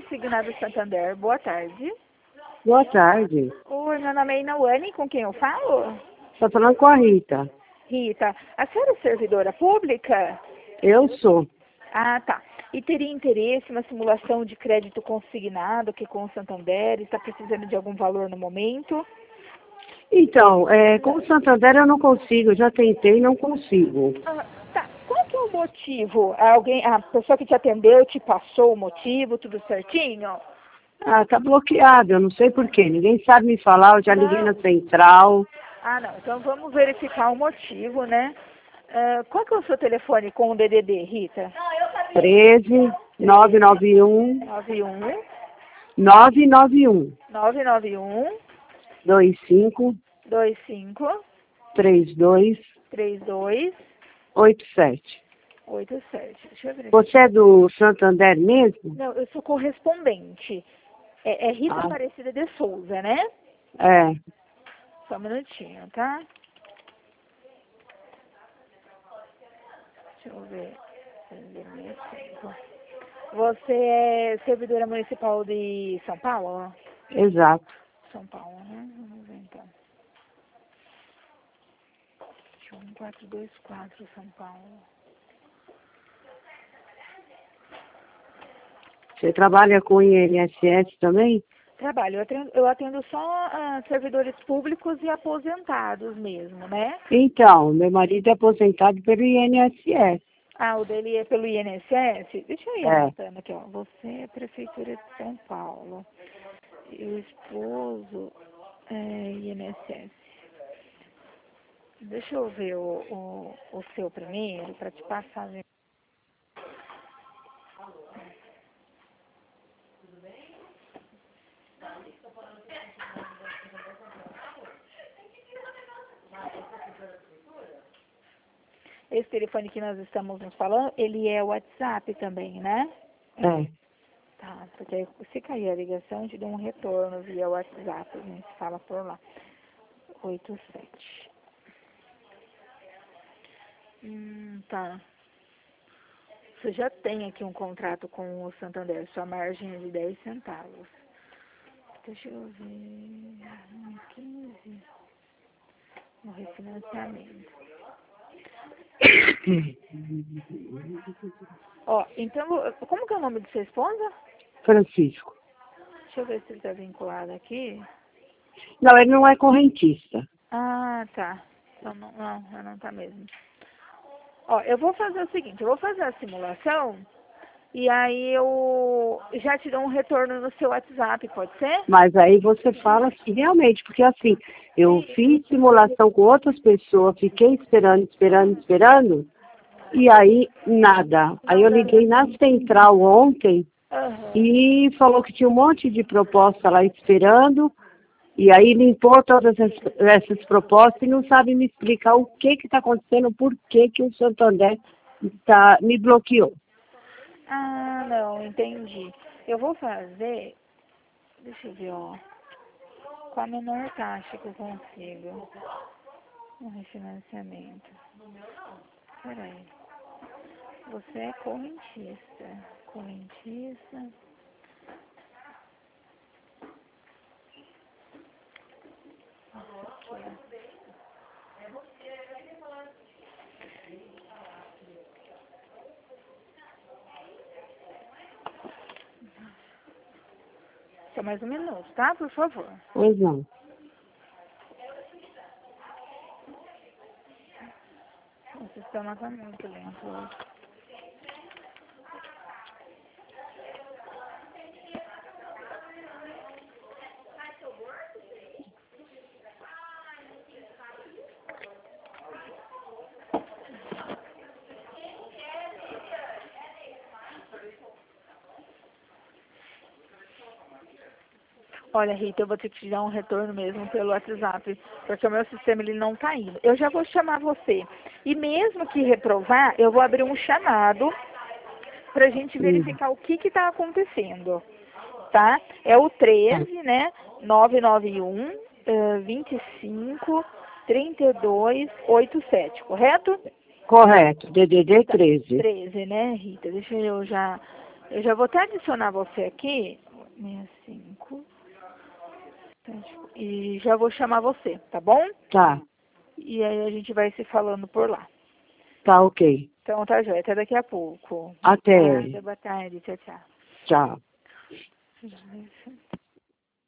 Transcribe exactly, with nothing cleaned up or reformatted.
Consignado Santander, boa tarde. Boa tarde. Oi, meu nome é Inauane, com quem eu falo? Estou falando com a Rita. Rita, a senhora é servidora pública? Eu sou. Ah, tá. E teria interesse na simulação de crédito consignado aqui com o Santander? Está precisando de algum valor no momento? Então, é, com o Santander eu não consigo, já tentei e não consigo. Ah, tá. Qual que é o motivo? Alguém, a pessoa que te atendeu te passou o motivo, tudo certinho? Ah, tá bloqueado, eu não sei porquê. Ninguém sabe me falar, eu já liguei na central. Ah, não. Então vamos verificar o motivo, né? Uh, qual que é o seu telefone com o D D D, Rita? treze, nove nove um, nove um nove nove um, nove nove um dois cinco, dois cinco três dois, três dois oito sete. oito sete. Deixa eu ver. Você é do Santander mesmo? Não, eu sou correspondente. É, é Rita Ah. Aparecida de Souza, né? É. Só um minutinho, tá? Deixa eu ver. Você é servidora municipal de São Paulo? Exato. São Paulo, né? Vamos ver então. um quatro dois quatro, São Paulo. Você trabalha com I N S S também? Trabalho. Eu atendo, eu atendo só ah, servidores públicos e aposentados mesmo, né? Então, meu marido é aposentado pelo I N S S. Ah, o dele é pelo I N S S? Deixa eu ir É. anotando aqui, ó. Você é Prefeitura de São Paulo. E o esposo é I N S S. Deixa eu ver o, o, o seu primeiro, para te passar. Esse telefone que nós estamos nos falando, ele é o WhatsApp também, né? É. Tá, porque aí, se cair a ligação, eu te dou um retorno via WhatsApp, a gente fala por lá. oito sete. Hum, tá. Você já tem aqui um contrato com o Santander, sua margem é de dez centavos. Deixa eu ver. quinze. No refinanciamento. Ó, então, como que é o nome de sua esposa? Francisco. Deixa eu ver se ele está vinculado aqui. Não, ele não é correntista. Ah, tá. Então, não, não, não tá mesmo. Ó, eu vou fazer o seguinte, eu vou fazer a simulação e aí eu já te dou um retorno no seu WhatsApp, pode ser? Mas aí você fala assim, realmente, porque assim, eu fiz simulação com outras pessoas, fiquei esperando, esperando, esperando, e aí nada. Aí eu liguei na central ontem Aham. e falou que tinha um monte de proposta lá esperando, e aí limpou todas essas, essas propostas e não sabe me explicar o que que está acontecendo, por que que o Santander tá, me bloqueou. Ah, não, entendi. Eu vou fazer, deixa eu ver, ó, com a menor taxa que eu consigo no refinanciamento. Peraí. Você é correntista. Correntista. Nossa, aqui, ó. Só mais um minuto, tá? Por favor. Pois não. O sistema tá muito lento hoje. Olha, Rita, eu vou ter que te dar um retorno mesmo pelo WhatsApp, porque o meu sistema ele não tá indo. Eu já vou chamar você. E mesmo que reprovar, eu vou abrir um chamado pra gente verificar o que que tá acontecendo, tá? É o treze, né? nove nove um, vinte e cinco, trinta e dois, oitenta e sete, correto? Correto, D D D treze. treze, né, Rita? Deixa eu já Eu já vou até adicionar você aqui. sessenta e cinco. E já vou chamar você, tá bom? Tá. E aí a gente vai se falando por lá. Tá, ok. Então tá, joia. Até daqui a pouco. Até. Obrigada, boa tarde. Tchau, tchau. Tchau.